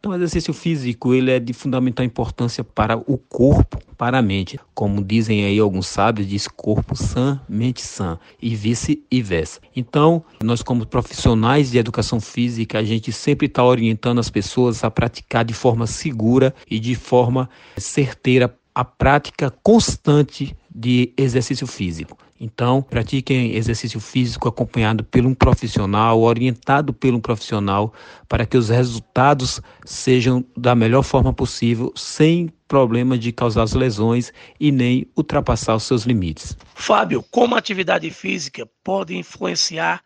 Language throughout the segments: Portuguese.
Então, o exercício físico ele é de fundamental importância para o corpo, para a mente. Como dizem aí alguns sábios, diz corpo sã, mente sã, e vice-versa. Então, nós como profissionais de educação física, a gente sempre está orientando as pessoas a praticar de forma segura e de forma certeira a prática constante de exercício físico. Então, pratiquem exercício físico acompanhado por um profissional, orientado por um profissional, para que os resultados sejam da melhor forma possível, sem problema de causar as lesões e nem ultrapassar os seus limites. Fábio, como a atividade física pode influenciar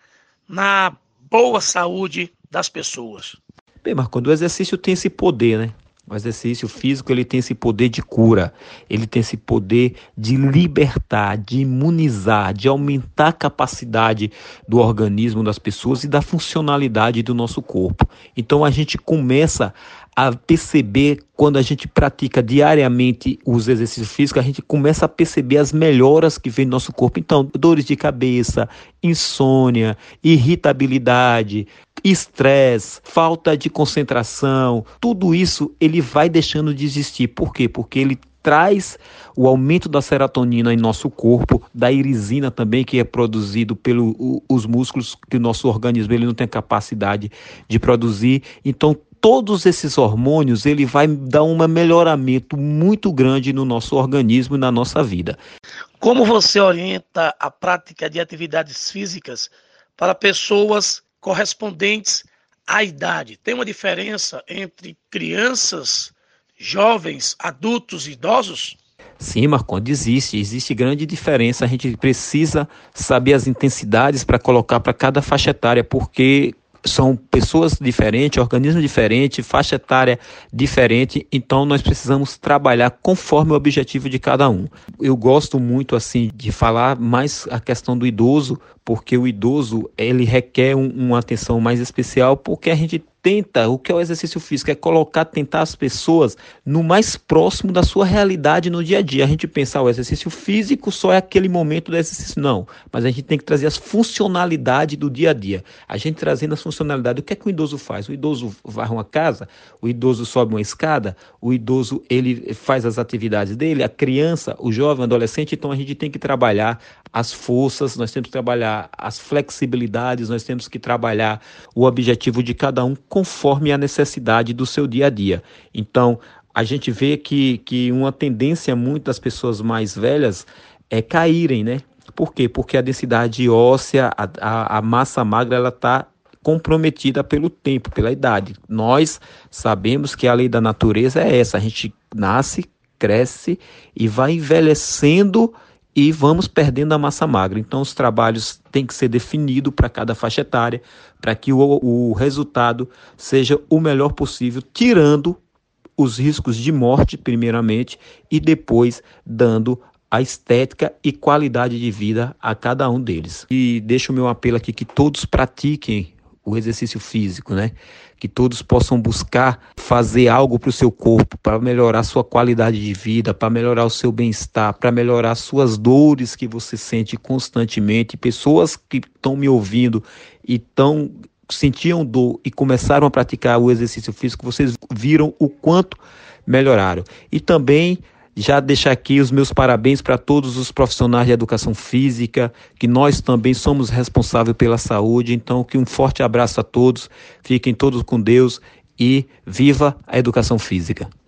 na boa saúde das pessoas? Bem, Marcondes, o exercício tem esse poder, né? O exercício físico ele tem esse poder de cura, ele tem esse poder de libertar, de imunizar, de aumentar a capacidade do organismo das pessoas e da funcionalidade do nosso corpo. Então a gente começa a perceber, quando a gente pratica diariamente os exercícios físicos, a gente começa a perceber as melhoras que vem no nosso corpo. Então, dores de cabeça, insônia, irritabilidade, estresse, falta de concentração, tudo isso ele vai deixando de existir. Por quê? Porque ele traz o aumento da serotonina em nosso corpo, da irisina também, que é produzido pelos músculos, que o nosso organismo ele não tem capacidade de produzir. Então, todos esses hormônios, ele vai dar um melhoramento muito grande no nosso organismo e na nossa vida. Como você orienta a prática de atividades físicas para pessoas correspondentes à idade? Tem uma diferença entre crianças, jovens, adultos e idosos? Sim, Marcondes, existe grande diferença. A gente precisa saber as intensidades para colocar para cada faixa etária, porque são pessoas diferentes, organismos diferentes, faixa etária diferente, então nós precisamos trabalhar conforme o objetivo de cada um. Eu gosto muito assim de falar mais a questão do idoso, porque o idoso ele requer uma atenção mais especial, porque a gente tenta, o que é o exercício físico? É tentar as pessoas no mais próximo da sua realidade no dia a dia. A gente pensa, o exercício físico só é aquele momento do exercício. Não, mas a gente tem que trazer as funcionalidades do dia a dia. A gente trazendo as funcionalidades, o que é que o idoso faz? O idoso varre uma casa, o idoso sobe uma escada, o idoso ele faz as atividades dele, a criança, o jovem, o adolescente. Então a gente tem que trabalhar as forças, nós temos que trabalhar as flexibilidades, nós temos que trabalhar o objetivo de cada um conforme a necessidade do seu dia a dia. Então, a gente vê que uma tendência muito das pessoas mais velhas é caírem, né? Por quê? Porque a densidade óssea, a massa magra, ela está comprometida pelo tempo, pela idade. Nós sabemos que a lei da natureza é essa, a gente nasce, cresce e vai envelhecendo e vamos perdendo a massa magra. Então, os trabalhos têm que ser definidos para cada faixa etária, para que o resultado seja o melhor possível, tirando os riscos de morte, primeiramente, e depois dando a estética e qualidade de vida a cada um deles. E deixo o meu apelo aqui que todos pratiquem o exercício físico, né? Que todos possam buscar fazer algo para o seu corpo, para melhorar sua qualidade de vida, para melhorar o seu bem-estar, para melhorar suas dores que você sente constantemente. Pessoas que estão me ouvindo e sentiam dor e começaram a praticar o exercício físico, vocês viram o quanto melhoraram. E também já deixar aqui os meus parabéns para todos os profissionais de educação física, que nós também somos responsáveis pela saúde. Então, que um forte abraço a todos, fiquem todos com Deus e viva a educação física.